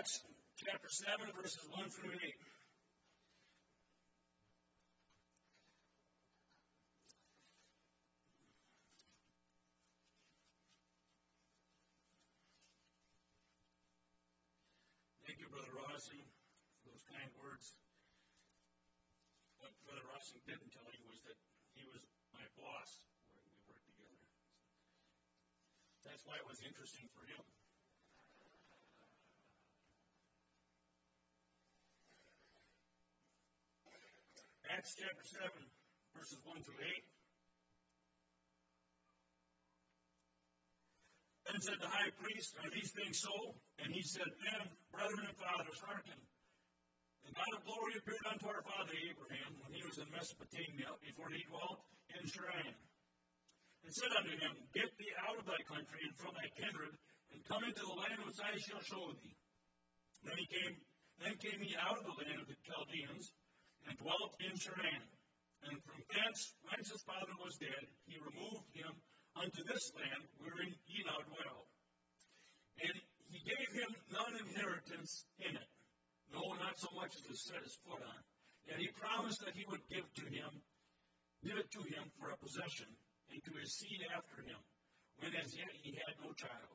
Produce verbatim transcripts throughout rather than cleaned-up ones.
Acts chapter seven, verses one through eight. Thank you, Brother Rossi, for those kind words. What Brother Rossi didn't tell you was that he was my boss when we worked together. That's why it was interesting for him. Acts chapter seven, verses one through eight. Then said the high priest, Are these things so? And he said, Men, brethren and fathers, hearken. The God of glory appeared unto our father Abraham when he was in Mesopotamia, before he dwelt in Sharon, and said unto him, Get thee out of thy country and from thy kindred, and come into the land which I shall show thee. Then he came, then came he out of the land of the Chaldeans, and dwelt in Sharon. And from thence, whence his father was dead, he removed him unto this land wherein ye now dwell. And he gave him none inheritance in it, no, not so much as to set his foot on. Yet he promised that he would give to him, give it to him for a possession, and to his seed after him, when as yet he had no child.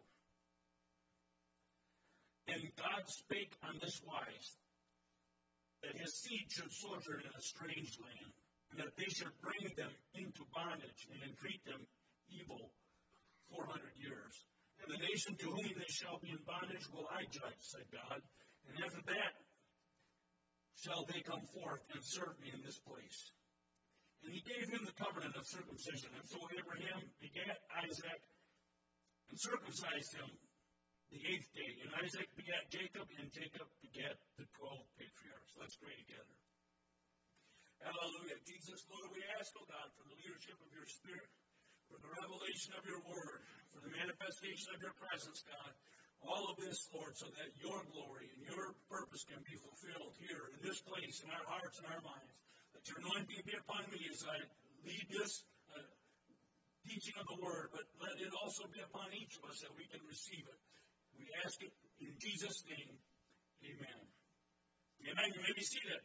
And God spake on this wise, that his seed should sojourn in a strange land, and that they should bring them into bondage, and entreat them evil four hundred years. And the nation to whom they shall be in bondage will I judge, said God, and after that shall they come forth and serve me in this place. And he gave him the covenant of circumcision. And so Abraham begat Isaac and circumcised him the eighth day. And Isaac begat Jacob, and Jacob begat the twelve patriarchs. Let's pray together. Hallelujah. Jesus, Lord, we ask, oh God, for the leadership of your Spirit, for the revelation of your word, for the manifestation of your presence, God. All of this, Lord, so that your glory and your purpose can be fulfilled here in this place, in our hearts and our minds. That your anointing be upon me as I lead this uh, teaching of the word, but let it also be upon each of us that we can receive it. We ask it in Jesus' name. Amen. Amen. You may be seated.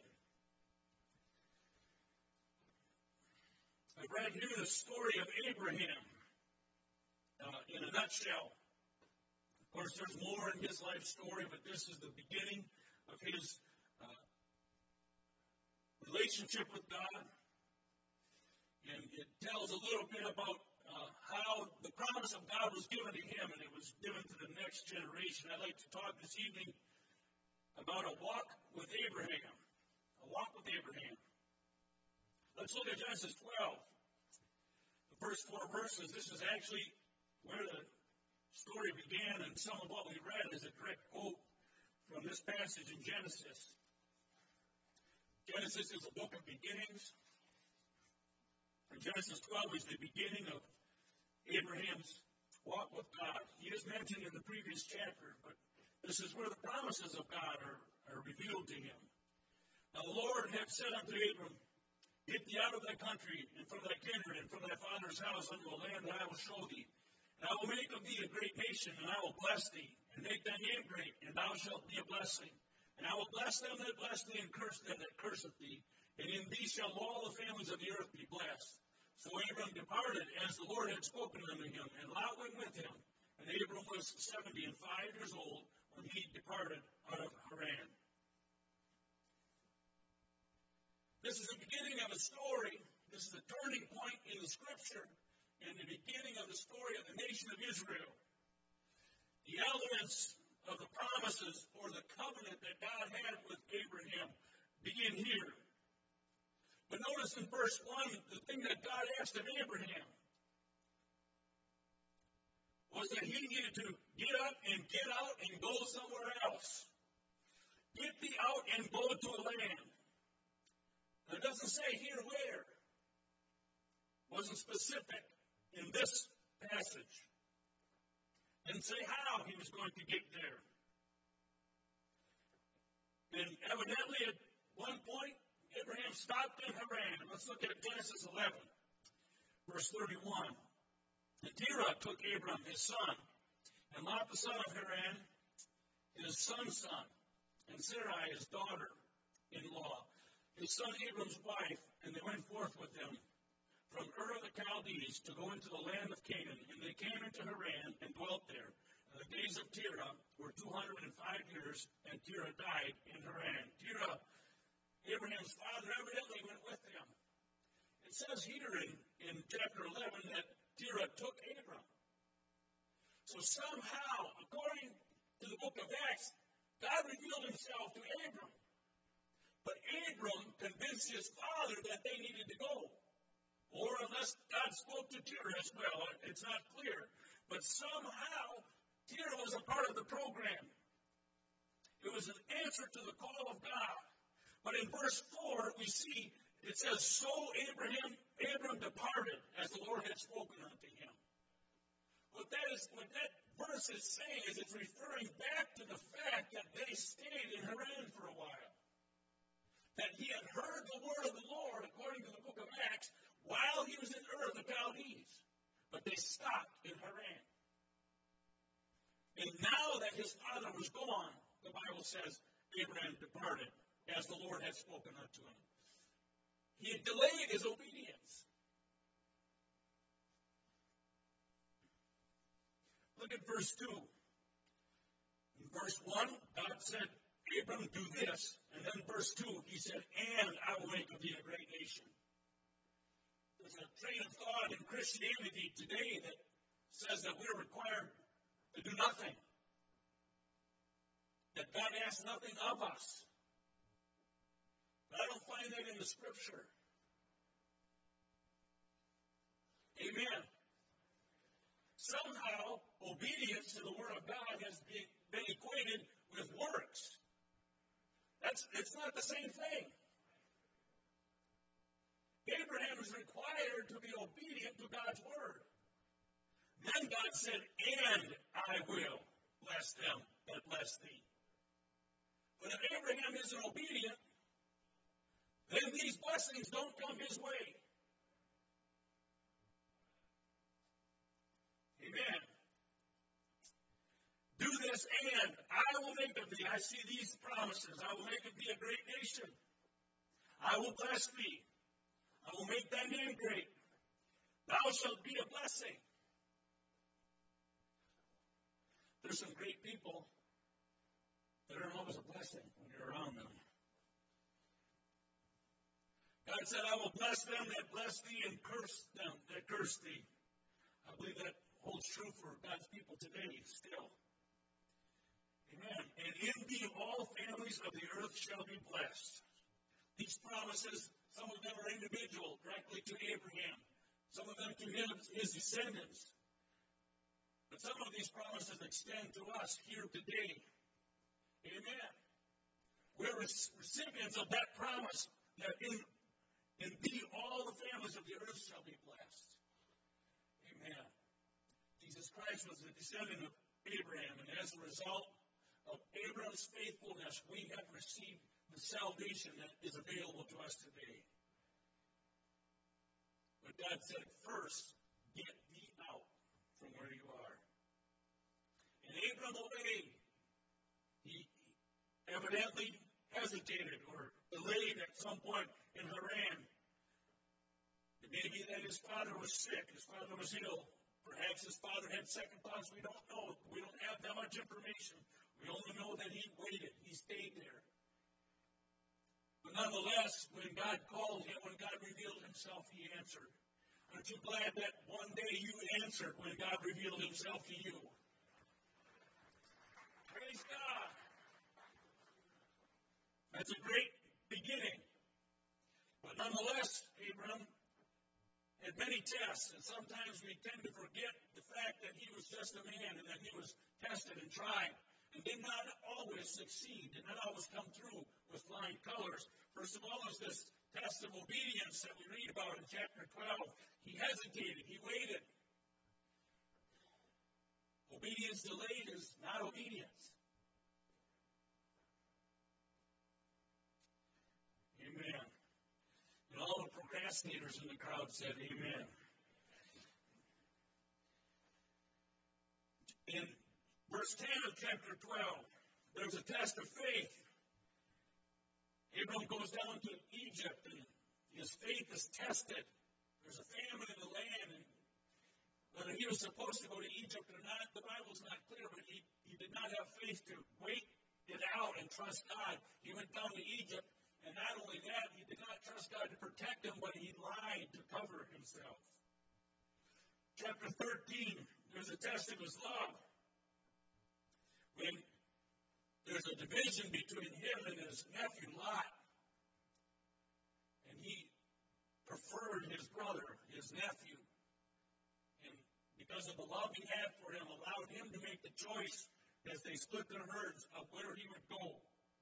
I've read here the story of Abraham uh, in a nutshell. Of course, there's more in his life story, but this is the beginning of his uh, relationship with God. And it tells a little bit about uh, how the promise of God was given to him, and it was given to the next generation. I'd like to talk this evening about a walk with Abraham. A walk with Abraham. Let's look at Genesis twelve. The first four verses. This is actually where the story began, and some of what we read is a direct quote from this passage in Genesis. Genesis is a book of beginnings. And Genesis twelve is the beginning of Abraham's walk with God. He is mentioned in the previous chapter, but this is where the promises of God are, are revealed to him. Now the Lord had said unto Abram, Get thee out of thy country, and from thy kindred, and from thy father's house, unto a land that I will show thee. And I will make of thee a great nation, and I will bless thee, and make thy name great, and thou shalt be a blessing. And I will bless them that bless thee, and curse them that curseth thee. And in thee shall all the families of the earth be blessed. So Abram departed, as the Lord had spoken unto him, and Lot went with him. And Abram was seventy and five years old when he departed out of Haran. This is the beginning of a story. This is a turning point in the Scripture, and the beginning of the story of the nation of Israel. The elements of the promises or the covenant that God had with Abraham begin here. But notice in verse one, the thing that God asked of Abraham was that he needed to get up and get out and go somewhere else. Get thee out and go to a land. It doesn't say here where. It wasn't specific in this passage. Didn't say how he was going to get there. And evidently at one point, Abraham stopped in Haran. Let's look at Genesis eleven, verse thirty-one. And Terah took Abram his son, and Lot the son of Haran, his son's son, and Sarai his daughter-in-law, his son Abram's wife, and they went forth with him from Ur of the Chaldees to go into the land of Canaan, and they came into Haran and dwelt there. And the days of Terah were two hundred and five years, and Terah died in Haran. Terah, Abraham's father, evidently went with them. It says here in, in chapter eleven that Terah took Abram. So somehow, according to the book of Acts, God revealed himself to Abram. But Abram convinced his father that they needed to go. Or unless God spoke to Terah as well, it's not clear. But somehow, Terah was a part of the program. It was an answer to the call of God. But in verse four, we see, it says, so Abraham, Abram departed as the Lord had spoken unto him. What that is, what that verse is saying is it's referring back to the fact that they stayed in Haran for a while. That he had heard the word of the Lord, according to the book of Acts, while he was in Ur of the Chaldees. But they stopped in Haran. And now that his father was gone, the Bible says Abraham departed, as the Lord had spoken unto him. He had delayed his obedience. Look at verse two. In verse one, God said, Abram, do this. And then verse two, he said, and I will make of thee a great nation. There's a train of thought in Christianity today that says that we're required to do nothing. That God asks nothing of us. But I don't find that in the Scripture. Amen. Somehow, obedience to the Word of God has been equated with works. That's, it's not the same thing. Abraham is required to be obedient to God's Word. Then God said, and I will bless them that bless thee. But if Abraham isn't obedient, then these blessings don't come his way. Amen. Do this, and I will make of thee. I see these promises. I will make of thee a great nation. I will bless thee. I will make thy name great. Thou shalt be a blessing. There's some great people that aren't always a blessing when you're around them. God said, I will bless them that bless thee and curse them that curse thee. I believe that holds true for God's people today still. Amen. And in thee all families of the earth shall be blessed. These promises, some of them are individual, directly to Abraham. Some of them to him, his descendants. But some of these promises extend to us here today. Amen. We're recipients of that promise that in, in thee all the families of the earth shall be blessed. Amen. Jesus Christ was the descendant of Abraham, and as a result of Abraham's faithfulness, we have received the salvation that is available to us today. But God said, first, get thee out from where you are. And Abram obeyed. He evidently hesitated or delayed at some point in Haran. It may be that his father was sick, his father was ill. Perhaps his father had second thoughts. We don't know. We don't have that much information. We only know that he waited. He stayed there. But nonetheless, when God called him, when God revealed himself, he answered. Aren't you glad that one day you answered when God revealed himself to you? Praise God. That's a great beginning. But nonetheless, Abram had many tests, and sometimes we tend to forget the fact that he was just a man and that he was tested and tried and did not always succeed, did not always come through with flying colors. First of all, is this test of obedience that we read about in chapter twelve. He hesitated. He waited. Obedience delayed is not obedience. Amen. And all the procrastinators in the crowd said, amen. In verse ten of chapter twelve, there's a test of faith. Abram goes down to Egypt, and his faith is tested. There's a famine in the land, and whether he was supposed to go to Egypt or not, the Bible's not clear, but he, he did not have faith to wait it out and trust God. He went down to Egypt, and not only that, he did not trust God to protect him, but he lied to cover himself. Chapter thirteen, there's a test of his love. When there's a division between him and his nephew Lot, and he preferred his brother, his nephew, and because of the love he had for him, allowed him to make the choice as they split their herds of where he would go.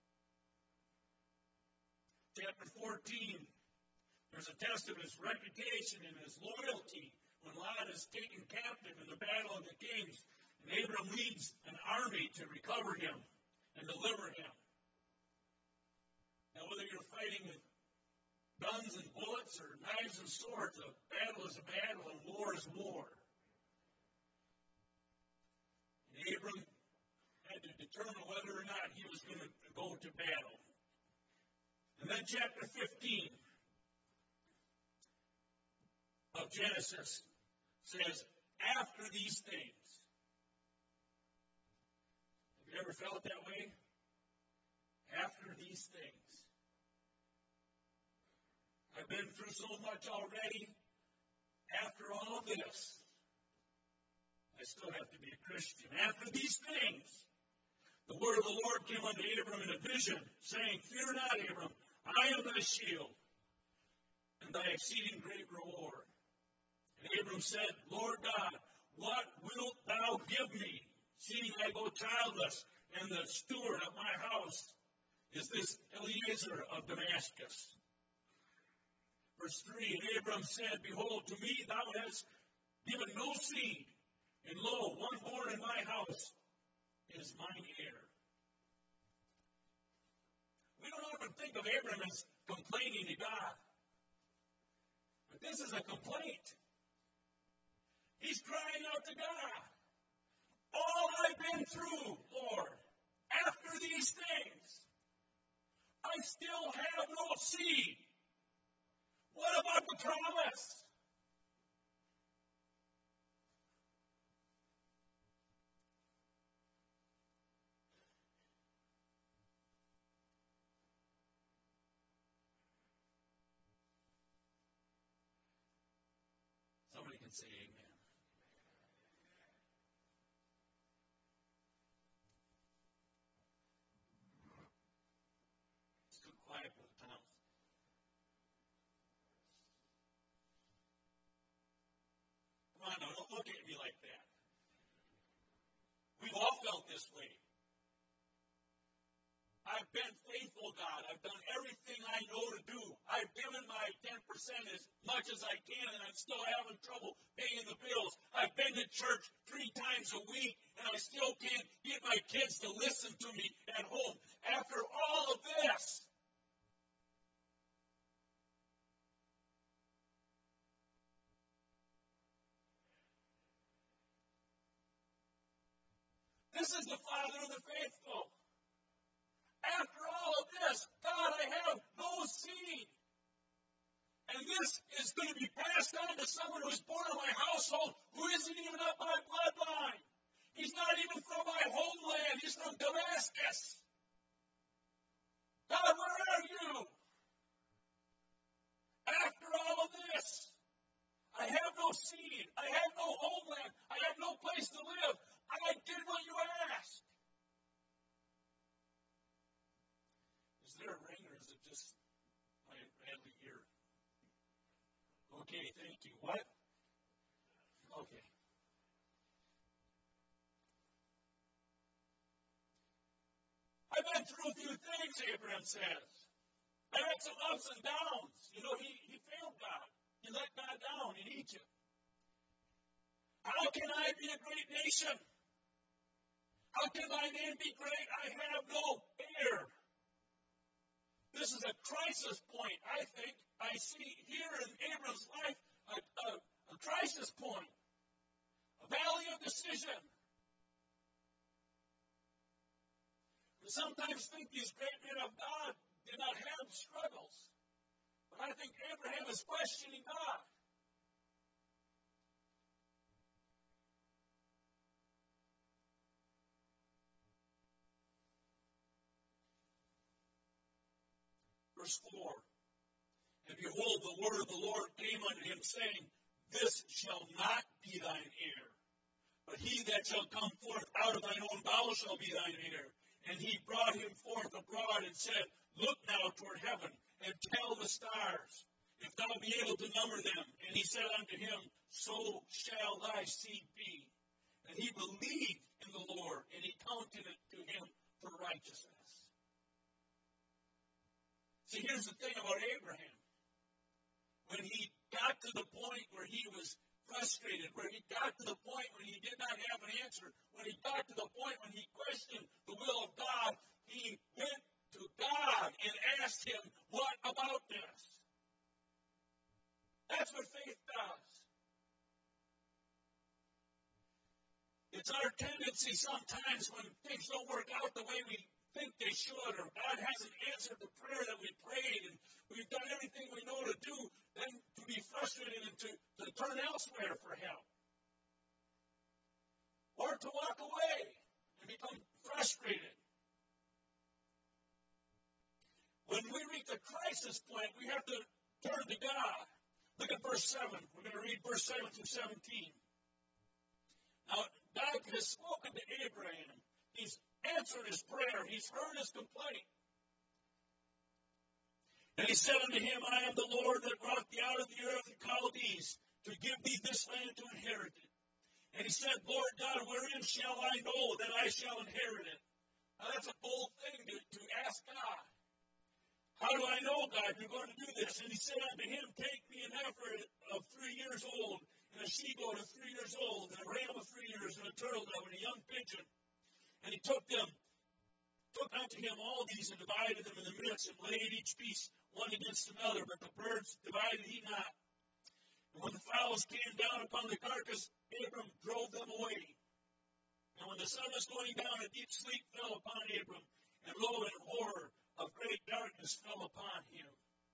Chapter fourteen, there's a test of his reputation and his loyalty when Lot is taken captive in the battle of the kings, and Abram leads an army to recover him and deliver him. Now, whether you're fighting with guns and bullets or knives and swords, a battle is a battle and war is war. And Abram had to determine whether or not he was going to go to battle. And then chapter fifteen of Genesis says, after these things. Have you ever felt that way? After these things. I've been through so much already. After all this, I still have to be a Christian. After these things, the word of the Lord came unto Abram in a vision, saying, fear not, Abram, I am thy shield, and thy exceeding great reward. And Abram said, Lord God, what wilt thou give me, seeing I go childless, and the steward of my house is this Eliezer of Damascus? Verse three, and Abram said, behold, to me thou hast given no seed, and lo, one born in my house is mine heir. We don't often think of Abram as complaining to God. But this is a complaint. He's crying out to God. All I've been through, Lord, after these things, I still have no seed. What about the promise? Somebody can say amen. Come on now, don't look at me like that. We've all felt this way. I've been faithful, God. I've done everything I know to do. I've given my ten percent as much as I can, and I'm still having trouble paying the bills. I've been to church three times a week, and I still can't get my kids to listen to me at home. After all of this, this is the Father of the faithful. After all of this, God, I have no seed. And this is going to be passed on to someone who's born in my household who isn't even of my bloodline. He's not even from my homeland. He's from Damascus. God, where are you? After all of this, I have no seed. I have no homeland. I have no place to live. I did what you asked. Is there a ring or is it just my badly ear? Okay, thank you. What? Okay. I've been through a few things, Abraham says. I had some ups and downs. You know, he, he failed God. He let God down in Egypt. How can I be a great nation? How can my name be great? I have no heir. This is a crisis point, I think. I see here in Abram's life a, a, a crisis point, a valley of decision. For sometimes think these great men of God did not have struggles. But I think Abraham is questioning God. Verse four. And behold, the word of the Lord came unto him, saying, This shall not be thine heir, but he that shall come forth out of thine own bowels shall be thine heir. And he brought him forth abroad and said, Look now toward heaven, and tell the stars, if thou be able to number them. And he said unto him, So shall thy seed be. And he believed in the Lord, and he counted it to him for righteousness. See, here's the thing about Abraham. When he got to the point where he was frustrated, where he got to the point when he did not have an answer, when he got to the point when he questioned the will of God, he went to God and asked him, What about this? That's what faith does. It's our tendency sometimes when things don't work out the way we think they should, or God hasn't answered the prayer that we prayed, and we've done everything we know to do, then to be frustrated and to, to turn elsewhere for help. Or to walk away and become frustrated. When we reach a crisis point, we have to turn to God. Look at verse seven. We're going to read verse seven through seventeen. Now, God has spoken to Abraham. He's answered his prayer. He's heard his complaint. And he said unto him, I am the Lord that brought thee out of the earth of the Chaldees, to give thee this land to inherit it. And he said, Lord God, wherein shall I know that I shall inherit it? Now that's a bold thing to, to ask God. How do I know, God, you're going to do this? And he said unto him, Take me an heifer of three years old, and a she-goat of three years old, and a ram of three years, and a turtle dove, and a young pigeon. And he took them, took unto him all these, and divided them in the midst, and laid each piece one against another, but the birds divided he not. And when the fowls came down upon the carcass, Abram drove them away. And when the sun was going down, a deep sleep fell upon Abram, and lo, an horror of great darkness fell upon him.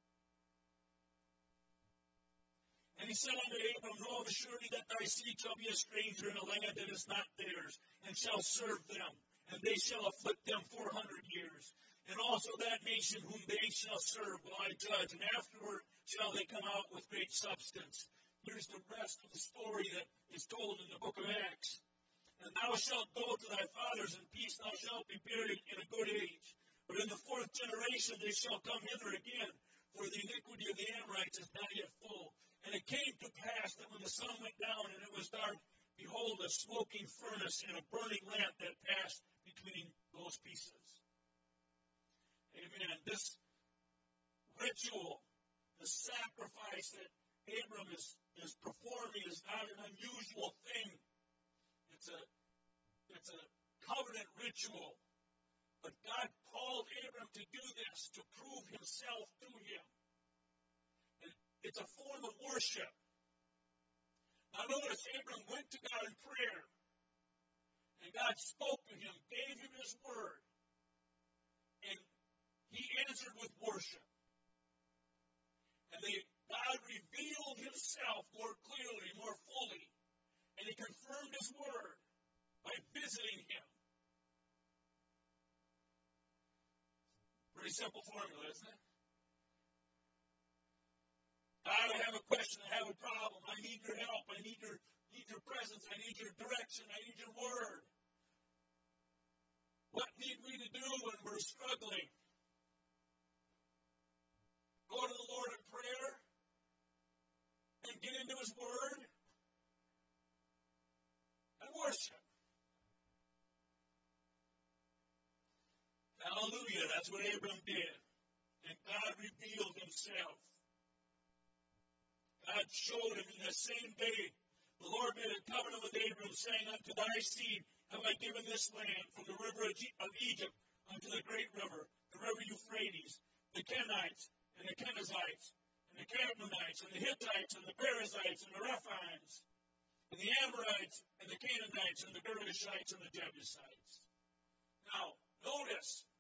And he said unto Abram, Know of a surety that thy seed shall be a stranger in a land that is not theirs, and shall serve them, and they shall afflict them four hundred years. And also that nation whom they shall serve will I judge, and afterward shall they come out with great substance. Here's the rest of the story that is told in the book of Acts. And thou shalt go to thy fathers in peace, thou shalt be buried in a good age. But in the fourth generation they shall come hither again, for the iniquity of the Amorites is not yet full. And it came to pass that when the sun went down and it was dark, behold, a smoking furnace and a burning lamp that passed between those pieces. Amen. This ritual, the sacrifice that Abram is, is performing is not an unusual thing. It's a, it's a covenant ritual. But God called Abram to do this, to prove himself to him. And it's a form of worship. Now notice, Abram went to God in prayer. And God spoke to him, gave him his word. And he answered with worship. And they, God revealed himself more clearly, more fully. And he confirmed his word by visiting him. Pretty simple formula, isn't it? God, I have a question, I have a problem, I need your help, I need your, need your presence, I need your direction, I need your word. What need we to do when we're struggling? Go to the Lord in prayer and get into his word and worship. Hallelujah, that's what Abram did. And God revealed himself. God showed him in the same day. The Lord made a covenant with Abram, saying, Unto thy seed have I given this land, from the river of Egypt unto the great river, the river Euphrates, the Kenites, and the Kenizzites, and the Canaanites, and the Hittites, and the Perizzites, and the Rephaims, and the Amorites, and the Canaanites, and the Girgashites, and the Jebusites. Now, notice,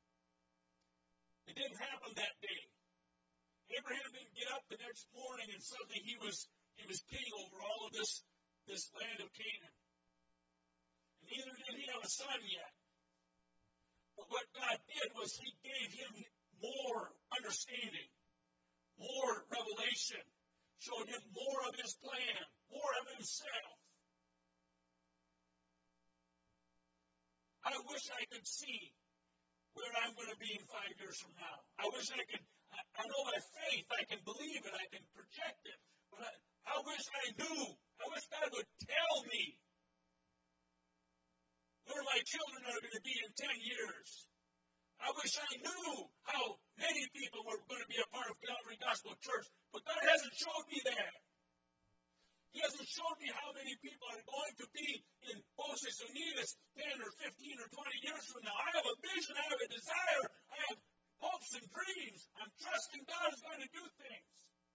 It didn't happen that day. Abraham didn't get up the next morning and suddenly he was he was king over all of this, this land of Canaan. And neither did he have a son yet. But what God did was he gave him more understanding, more revelation, showed him more of his plan, more of himself. I wish I could see where I'm going to be in five years from now. I wish I could, I, I know by faith, I can believe it, I can project it, but I, I wish I knew, I wish God would tell me where my children are going to be in ten years. I wish I knew how many people were going to be a part of Calvary Gospel Church, but God hasn't showed me that. He hasn't showed me how many people are going to be in Moses Unitas ten or fifteen or twenty years from now. I have a vision, I have a desire, I have hopes and dreams. I'm trusting God is going to do things.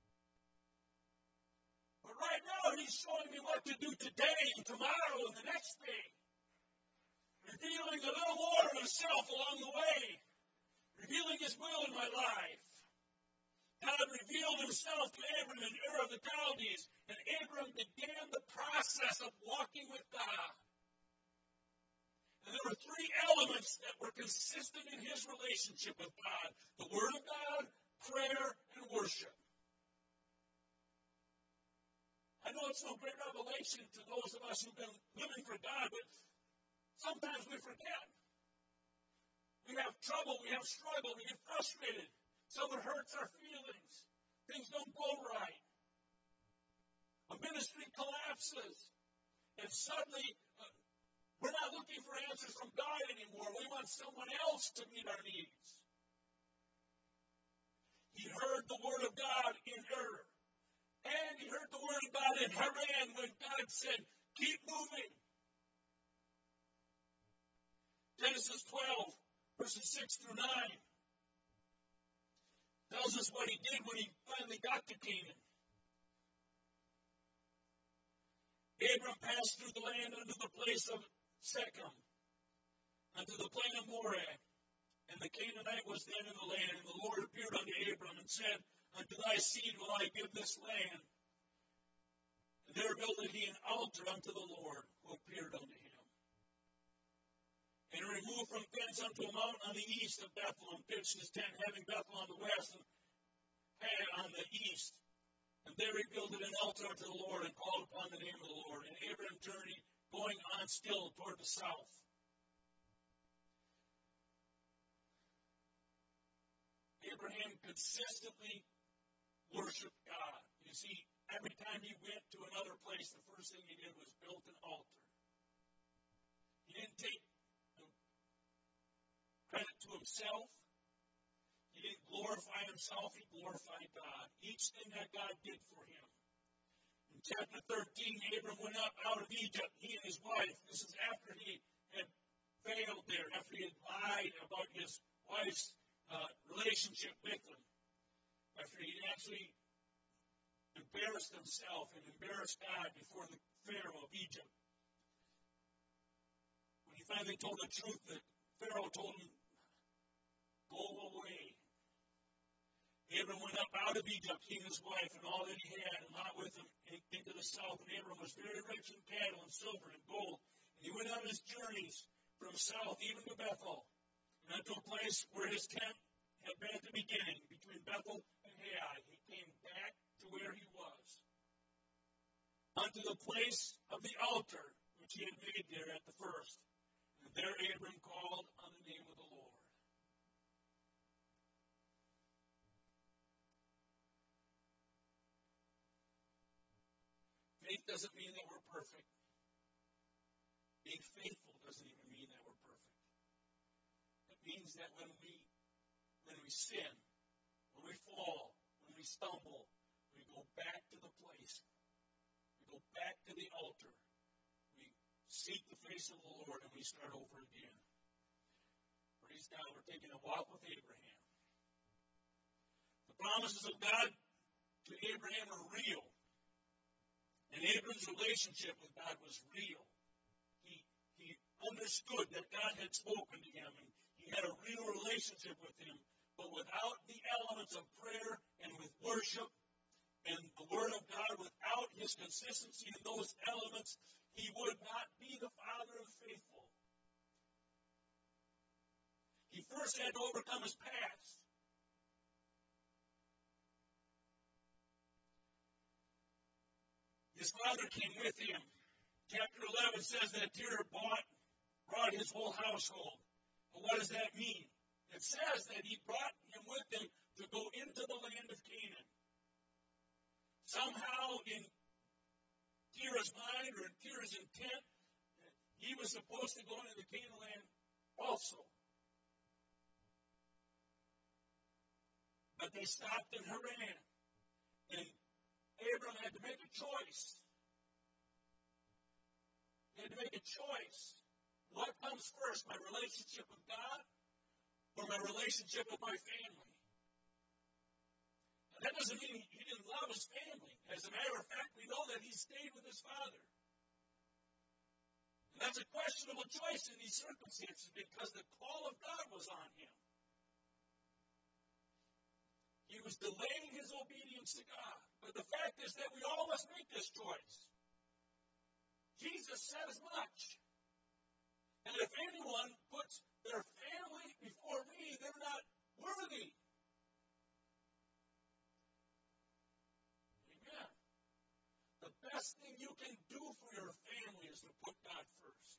But right now, He's showing me what to do today and tomorrow and the next day. Revealing a little more of Himself along the way. Revealing His will in my life. God revealed Himself to Abram in Ur of the Chaldees, and Abram began the process of walking with God. And there were three elements that were consistent in his relationship with God: the Word of God, prayer, and worship. I know it's no great revelation to those of us who've been living for God, but sometimes we forget. We have trouble, we have struggle, we get frustrated. Someone hurts our feelings. Things don't go right. A ministry collapses. And suddenly, uh, we're not looking for answers from God anymore. We want someone else to meet our needs. He heard the word of God in Ur. And he heard the word of God in Haran when God said, keep moving. Genesis twelve, verses six through nine. Tells us what he did when he finally got to Canaan. Abram passed through the land unto the place of Shechem, unto the plain of Moreh. And the Canaanite was then in the land. And the Lord appeared unto Abram and said, unto thy seed will I give this land. And there builded he an altar unto the Lord, who appeared unto him. And he removed from thence unto a mountain on the east of Bethel, and pitched his tent, having Bethel on the west and Han on the east. And there he builded an altar unto the Lord, and called upon the name of the Lord. And Abram journeyed, going on still toward the south. Abraham consistently worshiped God. You see, every time he went to another place, the first thing he did was build an altar. He didn't take credit to himself. He didn't glorify himself. He glorified God. Each thing that God did for him. In chapter thirteen, Abram went up out of Egypt, he and his wife. This is after he had failed there, after he had lied about his wife's uh, relationship with him, after he actually embarrassed himself and embarrassed God before the Pharaoh of Egypt. When he finally told the truth, that Pharaoh told him, go away. Abram went up out of Egypt, he and his wife, and all that he had, and Lot with him into the south. And Abram was very rich in cattle and silver and gold. And he went on his journeys from south even to Bethel, and unto a place where his tent had been at the beginning, between Bethel and Hai. He came back to where he was, unto the place of the altar which he had made there at the first. And there Abram called on the name of the Lord. Faith doesn't mean that we're perfect. Being faithful doesn't even mean that we're perfect. It means that when we when we sin, when we fall, when we stumble, we go back to the place. We go back to the altar. We seek the face of the Lord, and we start over again. Praise God, we're taking a walk with Abraham. The promises of God to Abraham are real. And Abram's relationship with God was real. He, he understood that God had spoken to him, and he had a real relationship with him. But without the elements of prayer and with worship and the Word of God, without his consistency in those elements, he would not be the father of the faithful. He first had to overcome his past. His father came with him. Chapter eleven says that Terah bought, brought his whole household. But what does that mean? It says that he brought him with him to go into the land of Canaan. Somehow in Terah's mind or in Terah's intent, he was supposed to go into the Canaan land also. But they stopped in Haran. And Abram had to make a choice. He had to make a choice. What comes first, my relationship with God or my relationship with my family? And that doesn't mean he didn't love his family. As a matter of fact, we know that he stayed with his father. And that's a questionable choice in these circumstances because the call of God was on him. He was delaying his obedience to God. But the fact is that we all must make this choice. Jesus said as much. And if anyone puts their family before me, they're not worthy. Amen. The best thing you can do for your family is to put God first.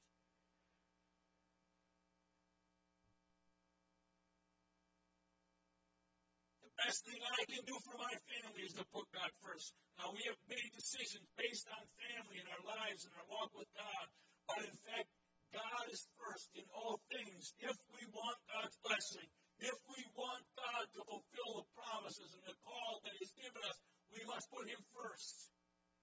The best thing I can do for my family is to put God first. Now, we have made decisions based on family in our lives and our walk with God, but in fact, God is first in all things. If we want God's blessing, if we want God to fulfill the promises and the call that He's given us, we must put Him first.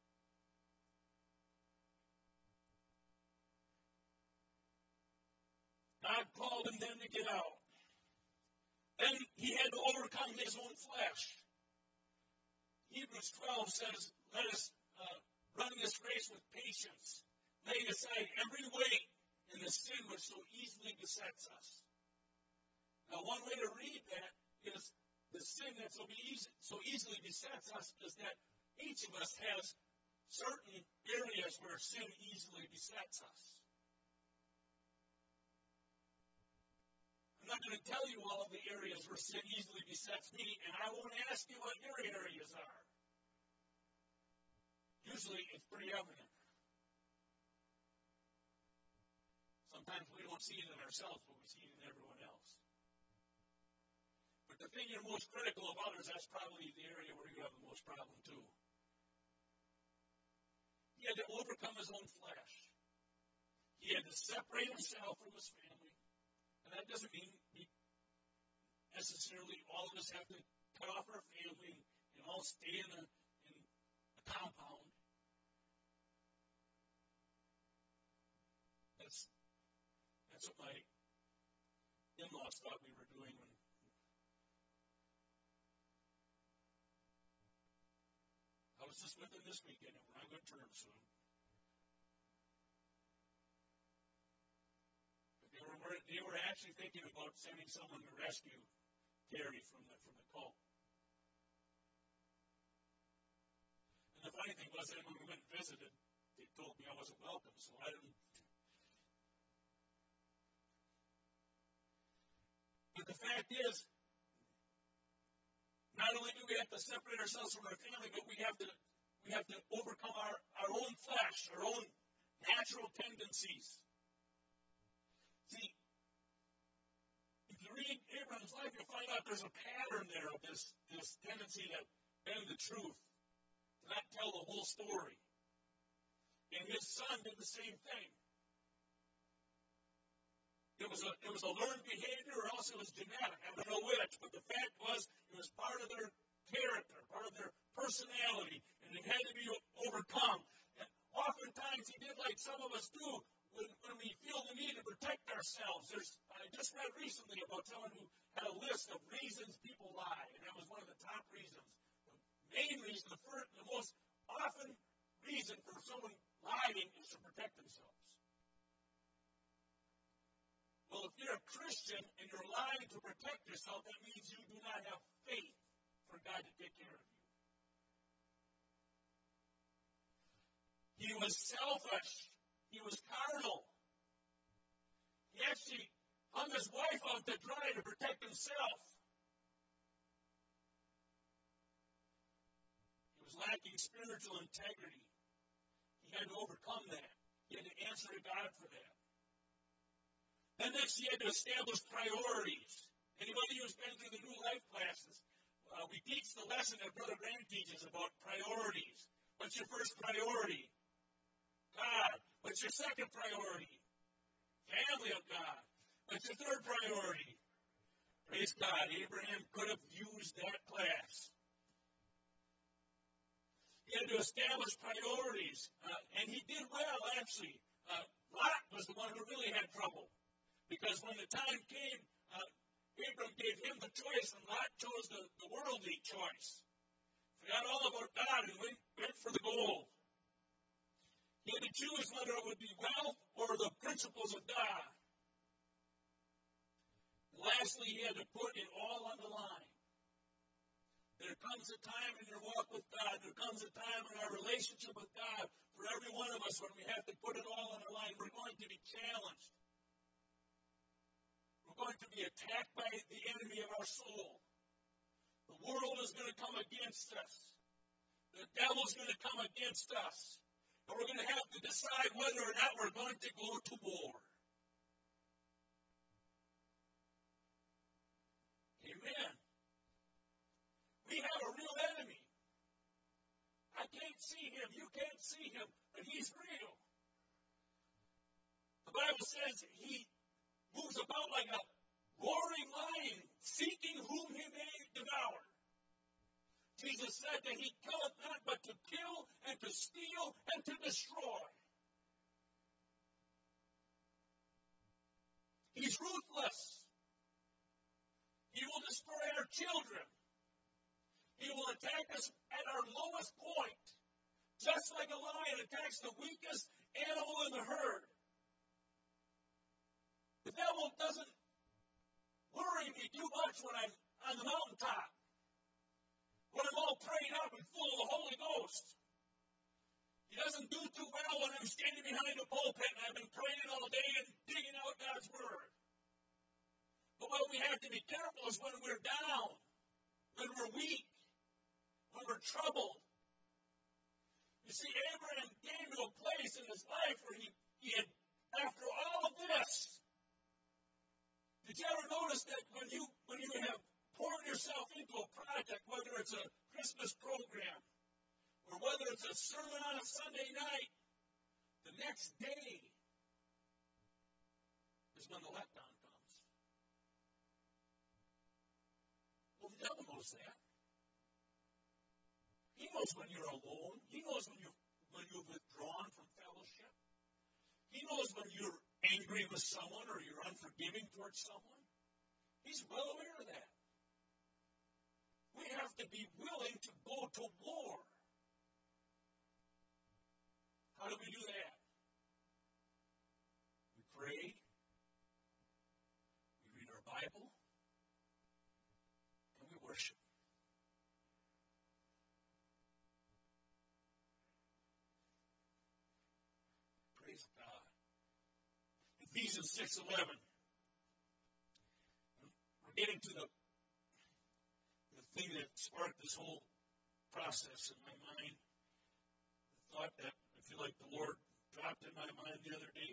God called him then to get out. Then he had to overcome his own flesh. Hebrews twelve says, let us uh, run this race with patience, laying aside every weight and the sin which so easily besets us. Now, one way to read that is the sin that so, easy, so easily besets us is that each of us has certain areas where sin easily besets us. I'm not going to tell you all of the areas where sin easily besets me, and I won't ask you what your areas are. Usually, it's pretty evident. Sometimes we don't see it in ourselves, but we see it in everyone else. But the thing you're most critical of others, that's probably the area where you have the most problem, too. He had to overcome his own flesh. He had to separate himself from his family. And that doesn't mean we necessarily all of us have to cut off our family and all stay in a, in a compound. That's that's what my in-laws thought we were doing when I was just with them this weekend, and we're on good terms soon. But they were they were actually thinking about sending someone to rescue Terry from the from the cult. And the funny thing was that when we went and visited, they told me I wasn't welcome, so I didn't. But the fact is, not only do we have to separate ourselves from our family, but we have to we have to overcome our, our own flesh, our own natural tendencies. See, if you read Abraham's life, you'll find out there's a pattern there of this, this tendency to bend the truth, to not tell the whole story. And his son did the same thing. It was a it was a learned behavior, or else it was genetic. I don't know which, but the fact was it was part of their character, part of their personality, and it had to be overcome. And oftentimes he did like some of us do when, when we feel the need to protect ourselves. There's I just read recently about someone who had a list of reasons people lie, and that was one of the top reasons. The main reason, the first, the most often reason for someone lying is to protect themselves. Well, if you're a Christian and you're lying to protect yourself, that means you do not have faith for God to take care of you. He was selfish. He was carnal. He actually hung his wife out to dry to protect himself. He was lacking spiritual integrity. He had to overcome that. He had to answer to God for that. Then next, he had to establish priorities. Anybody who's been through the New Life classes, uh, we teach the lesson that Brother Graham teaches about priorities. What's your first priority? God. What's your second priority? Family of God. What's your third priority? Praise God. Abraham could have used that class. He had to establish priorities, uh, and he did well, actually. Uh, Lot was the one who really had trouble, because when the time came, uh, Abram gave him the choice, and Lot chose the, the worldly choice. Forgot all about God and went, went for the gold. He had to choose whether it would be wealth or the principles of God. And lastly, he had to put it all on the line. There comes a time in your walk with God, there comes a time in our relationship with God, for every one of us, when we have to put it all on the line. We're going to be challenged. We're going to be attacked by the enemy of our soul. The world is going to come against us. The devil's going to come against us. And we're going to have to decide whether or not we're going to go to war. Amen. We have a real enemy. I can't see him. You can't see him. But he's real. The Bible says he moves about like a roaring lion, seeking whom he may devour. Jesus said that he killeth not but to kill and to steal and to destroy. He's ruthless. He will destroy our children. He will attack us at our lowest point, just like a lion attacks the weakest animal in the herd. The devil doesn't worry me too much when I'm on the mountaintop, when I'm all prayed up and full of the Holy Ghost. He doesn't do too well when I'm standing behind a pulpit and I've been praying all day and digging out God's Word. But what we have to be careful is when we're down, when we're weak, when we're troubled. You see, Abraham came to a place in his life where he, he had, after all of this, did you ever notice that when you when you have poured yourself into a project, whether it's a Christmas program or whether it's a sermon on a Sunday night, the next day is when the letdown comes. Well, the devil knows that. He knows when you're alone. He knows when you've, when you've withdrawn from fellowship. He knows when you're angry with someone or you're unforgiving towards someone. He's well aware of that. We have to be willing to go to war. How do we do that? We pray. We read our Bible. And we worship. Praise God. Ephesians six eleven. We're getting to the, the thing that sparked this whole process in my mind. The thought that I feel like the Lord dropped in my mind the other day.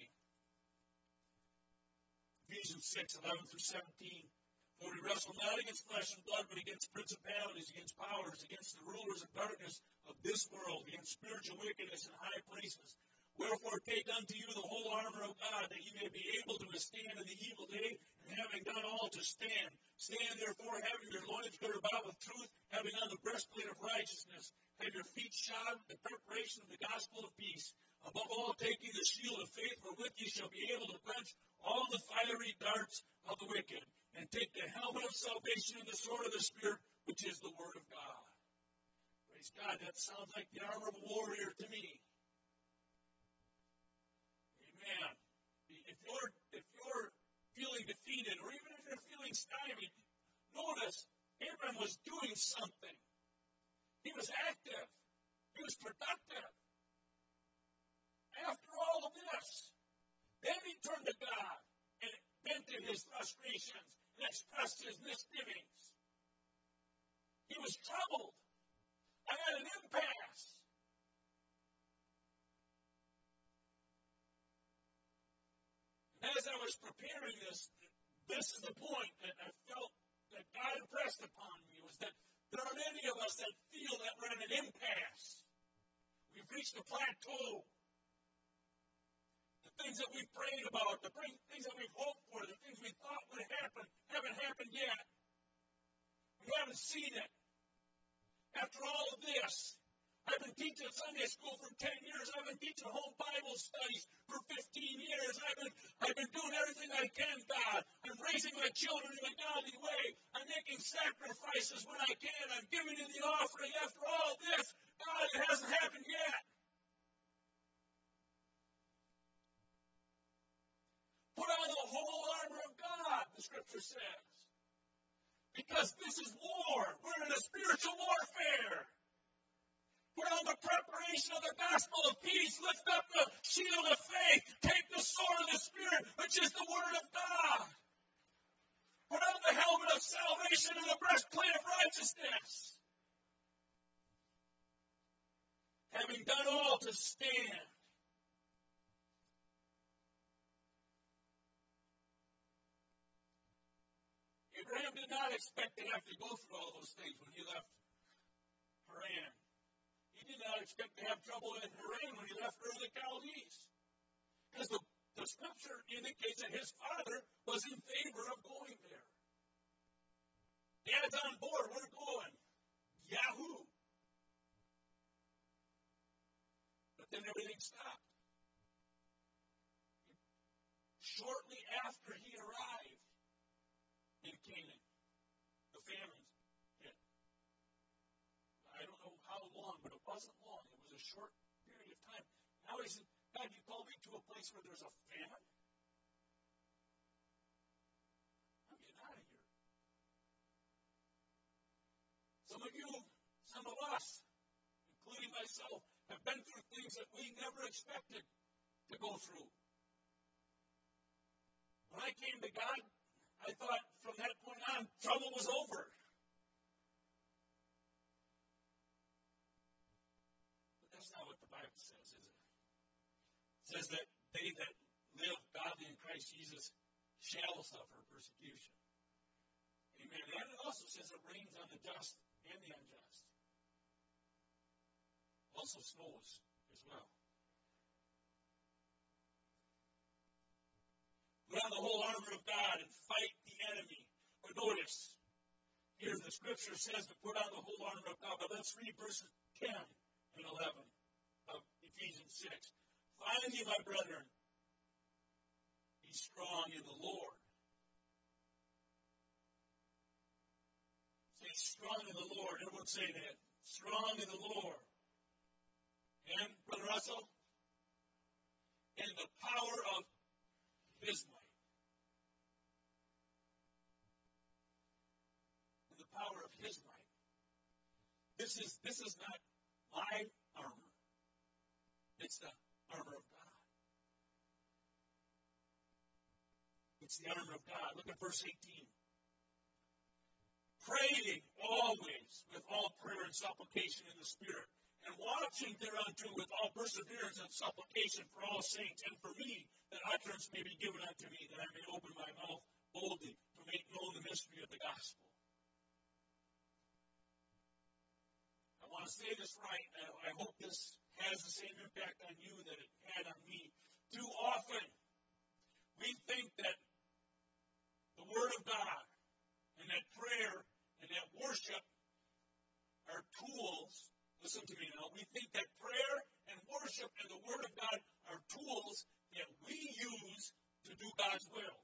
Ephesians six eleven through seventeen. For we wrestle not against flesh and blood, but against principalities, against powers, against the rulers of darkness of this world, against spiritual wickedness in high places. Wherefore take unto you the whole armor of God, that ye may be able to withstand in the evil day, and having done all to stand. Stand therefore, having your loins girded about with truth, having on the breastplate of righteousness, have your feet shod with the preparation of the gospel of peace. Above all, taking the shield of faith, wherewith ye shall be able to quench all the fiery darts of the wicked, and take the helmet of salvation and the sword of the Spirit, which is the word of God. Praise God. That sounds like the armor of a warrior to me. Amen. If you're, if you're feeling defeated, or even if you're feeling stymied, notice Abraham was doing something. He was active. He was productive. After all of this, then he turned to God and vented his frustrations and expressed his misgivings. He was troubled. I'm at an impasse. And as I was preparing this, this is the point that I felt that God impressed upon me, was that there are many of us that feel that we're at an impasse. We've reached a plateau. The things that we've prayed about, the things that we've hoped for, the things we thought would happen, haven't happened yet. We haven't seen it. After all of this, I've been teaching Sunday school for ten years. I've been teaching home Bible studies for fifteen years. I've been, I've been doing everything I can, God. I'm raising my children in a godly way. I'm making sacrifices when I can. I'm giving in the offering. After all this, God, it hasn't happened yet. Put on the whole armor of God, the Scripture says. Because this is war. We're in a spiritual warfare. Put on the preparation of the gospel of peace. Lift up the shield of faith. Take the sword of the Spirit, which is the word of God. Put on the helmet of salvation and the breastplate of righteousness. Having done all to stand. Abraham did not expect to have to go through all those things when he left Haran. He did not expect to have trouble in Haran when he left Ur of the Chaldees. Because the, the scripture indicates that his father was in favor of going there. Dad's on board. We're going. Yahoo! But then everything stopped. Shortly after he arrived in Canaan, the famine hit. I don't know how long, but it wasn't long. It was a short period of time. Now he said, God, you called me to a place where there's a famine? I'm getting out of here. Some of you, some of us, including myself, have been through things that we never expected to go through. When I came to God, I thought from that point on, trouble was over. But that's not what the Bible says, is it? It says that they that live godly in Christ Jesus shall suffer persecution. Amen. And it also says it rains on the just and the unjust. Also snows as well. Put on the whole armor of God and fight the enemy. But notice, here the scripture says to put on the whole armor of God. But let's read verses ten and eleven of Ephesians six. Finally, my brethren, be strong in the Lord. Say strong in the Lord. Everyone say that. Strong in the Lord. And, Brother Russell, in the power of His might. In the power of His might. This is, this is not my armor. It's the armor of God. It's the armor of God. Look at verse eighteen. Praying always with all prayer and supplication in the Spirit, and watching thereunto with all perseverance and supplication for all saints, and for me, that utterance may be given unto me, that I may open my mouth boldly to make known the mystery of the gospel. I want to say this right. I hope this has the same impact on you that it had on me. Too often, we think that the Word of God and that prayer and that worship are tools. Listen to me now. We think that prayer and worship and the Word of God are tools that we use to do God's will.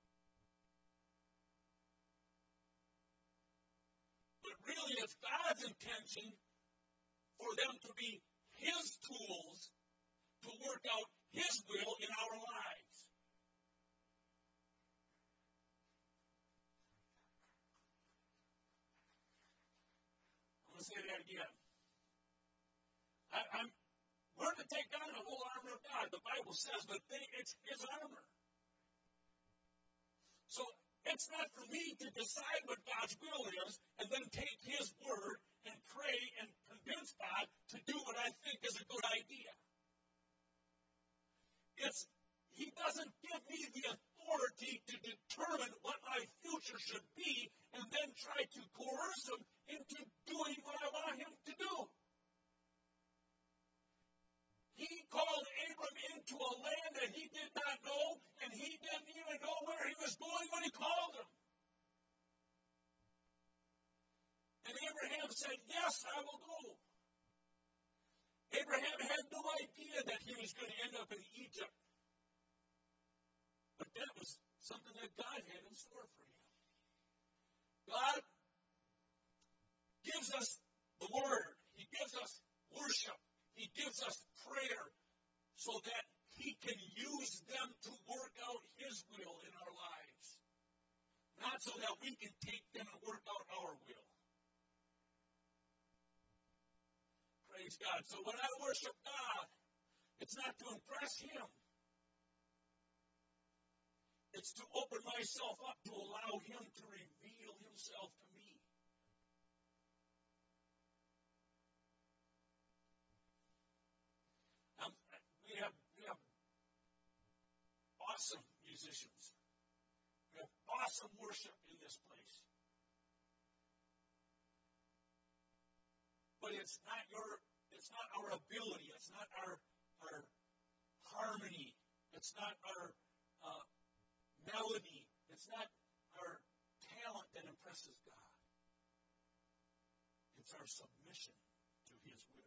But really, it's God's intention for them to be His tools to work out His will in our lives. say that again. I, I'm, we're to take on the whole armor of God, the Bible says, but they, it's His armor. So it's not for me to decide what God's will is and then take His word and pray and convince God to do what I think is a good idea. It's He doesn't give me the authority to determine what my future should be and then try to coerce Him into doing what I want Him to do. He called Abram into a land that he did not know, and he didn't even know where he was going when he called him. And Abraham said, yes, I will go. Abraham had no idea that he was going to end up in Egypt. But that was something that God had in store for him. God gives us the Word. He gives us worship. He gives us prayer so that He can use them to work out His will in our lives. Not so that we can take them and work out our will. Praise God. So when I worship God, it's not to impress Him. It's to open myself up to allow Him to reveal Himself to me. Um, we have we have awesome musicians. We have awesome worship in this place. But it's not your it's not our ability, it's not our our harmony, it's not our uh, melody, it's not our talent that impresses God. It's our submission to His will.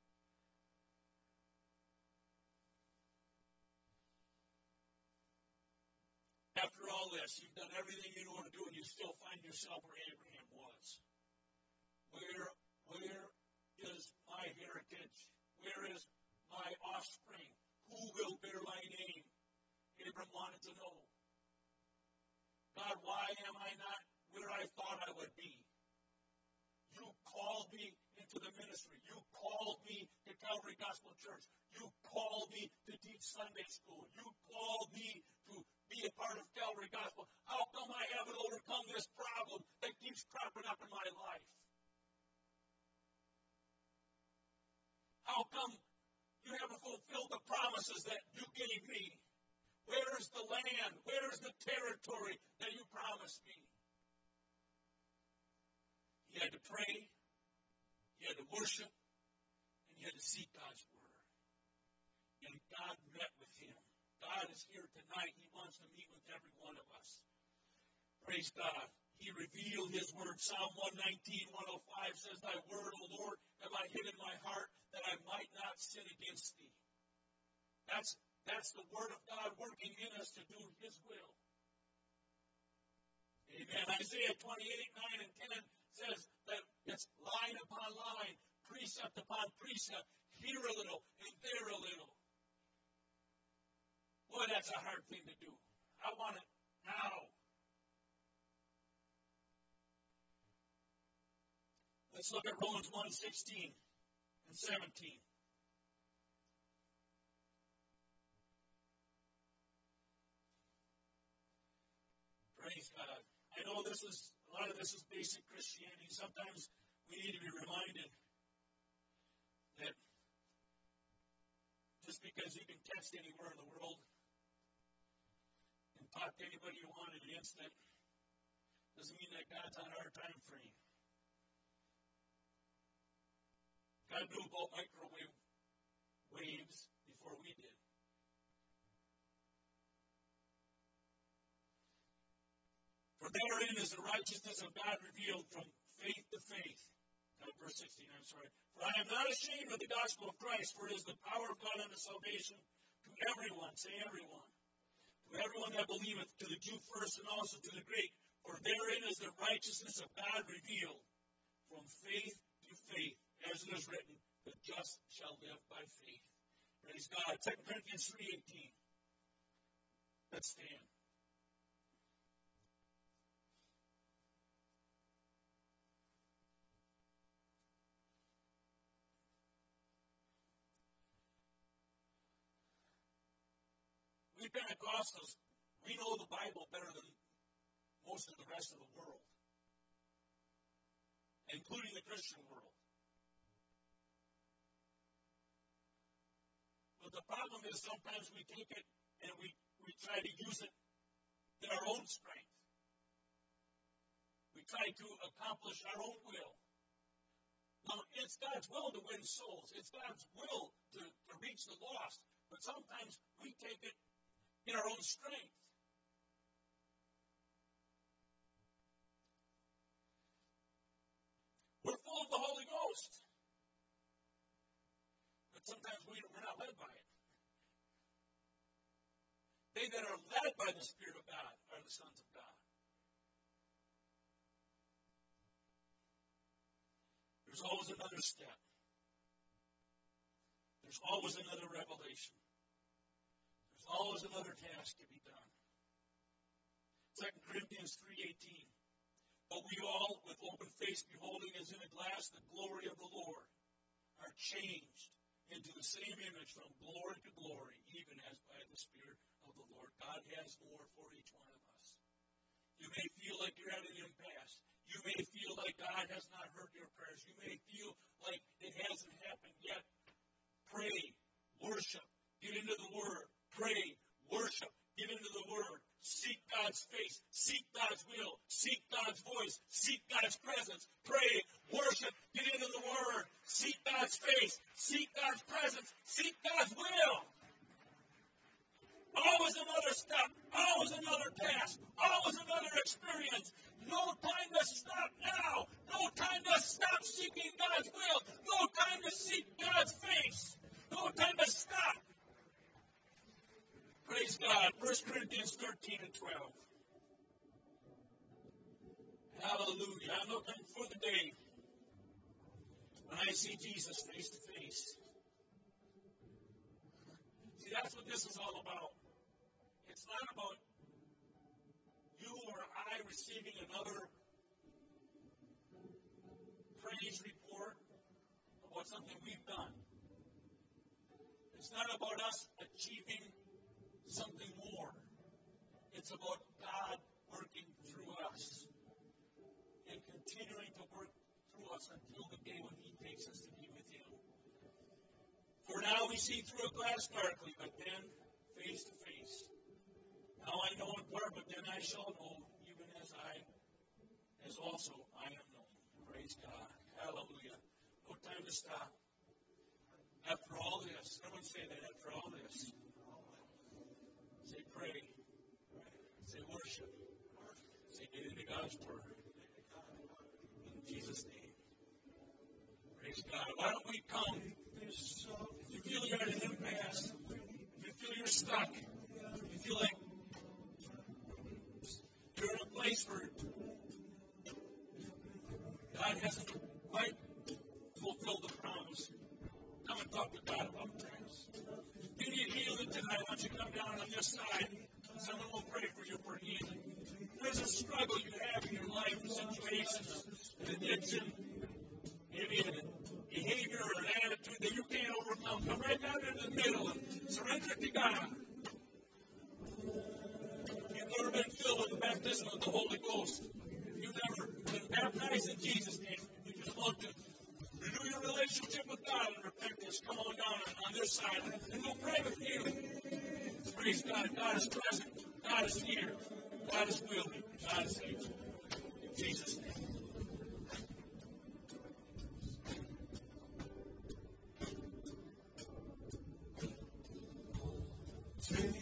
After all this, you've done everything you know to do, and you still find yourself where Abraham was. Where, where is my heritage? Where is my offspring? Who will bear my name? Abraham wanted to know. God, why am I not where I thought I would be? You called me into the ministry. You called me to Calvary Gospel Church. You called me to teach Sunday school. You called me to be a part of Calvary Gospel. How come I haven't overcome this problem that keeps cropping up in my life? How come you haven't fulfilled the promises that you gave me? Where's the land? Where's the territory that you promised me? He had to pray, he had to worship, and he had to seek God's word. And God met with him. God is here tonight. He wants to meet with every one of us. Praise God. He revealed His word. Psalm one nineteen, one oh five says, Thy word, O Lord, have I hid in my heart that I might not sin against Thee. That's, that's the word of God working in us to do His will. Amen. Isaiah twenty-eight, nine and ten says that it's line upon line, precept upon precept, here a little and there a little. Boy, that's a hard thing to do. I want it now. Let's look at Romans one, sixteen and seventeen. Praise God. I know this is, a lot of this is basic Christianity. Sometimes we need to be reminded that just because you can text anywhere in the world and talk to anybody you want in an instant doesn't mean that God's on our time frame. God knew about microwave waves before we did. For therein is the righteousness of God revealed from faith to faith. Uh, verse sixteen, I'm sorry. For I am not ashamed of the gospel of Christ, for it is the power of God unto salvation to everyone, say everyone, to everyone that believeth, to the Jew first and also to the Greek. For therein is the righteousness of God revealed from faith to faith, as it is written, the just shall live by faith. Praise God. Second Corinthians three eighteen. Let's stand. We Pentecostals, we know the Bible better than most of the rest of the world, including the Christian world. But the problem is sometimes we take it and we, we try to use it in our own strength. We try to accomplish our own will. Now, it's God's will to win souls. It's God's will to, to reach the lost. But sometimes we take it in our own strength. We're full of the Holy Ghost. But sometimes we, we're not led by it. They that are led by the Spirit of God are the sons of God. There's always another step. There's always another revelation. There's always another task to be done. Second Corinthians three eighteen. But we all, with open face, beholding as in a glass the glory of the Lord, are changed into the same image from glory to glory, even as by the Spirit of the Lord. God has more for each one of us. You may feel like you're at an impasse. You may feel like God has not heard your prayers. You may feel like it hasn't happened yet. Pray, worship, get into the Word. Pray, worship, get into the Word. Seek God's face. Seek God's will. Seek God's voice. Seek God's presence. Pray, worship, get into the Word. Seek God's face. Seek God's presence. Seek God's will. Always another step. Always another task. Always another experience. No time to stop now. No time to stop seeking God's will. No time to seek God's face. No time to stop. Praise God. First Corinthians thirteen and twelve. Hallelujah. I'm looking for the day when I see Jesus face to face. See, that's what this is all about. It's not about you or I receiving another praise report about something we've done. It's not about us achieving something more. It's about God working through us and continuing to work through us until the day when He takes us to be with Him. For now we see through a glass darkly, but then face to face. Now I know in part, but then I shall know, even as I, as also I am known. Praise God. Hallelujah. No time to stop. After all this, everyone say that, after all this. Say pray. Say worship. Say get into God's Word. In Jesus' name. Praise God. Why don't we come? If you feel you're at an impasse, if you feel you're stuck, if you feel like you're in a place where God hasn't quite fulfilled the promise, come and talk to God about things. If you need healing tonight, why don't you come down on this side? Someone will pray for you for healing. If there's a struggle you have in your life, a situation, an addiction, maybe a behavior or an attitude that you can't overcome, come right down into the middle and surrender it to God. If you've never been filled with the baptism of the Holy Ghost, if you've never been baptized in Jesus' name, you just want to renew your relationship with God and repentance, come on down on this side and we'll pray with you. Praise God. God is present. God is here. God is willing. God is able. In Jesus' name.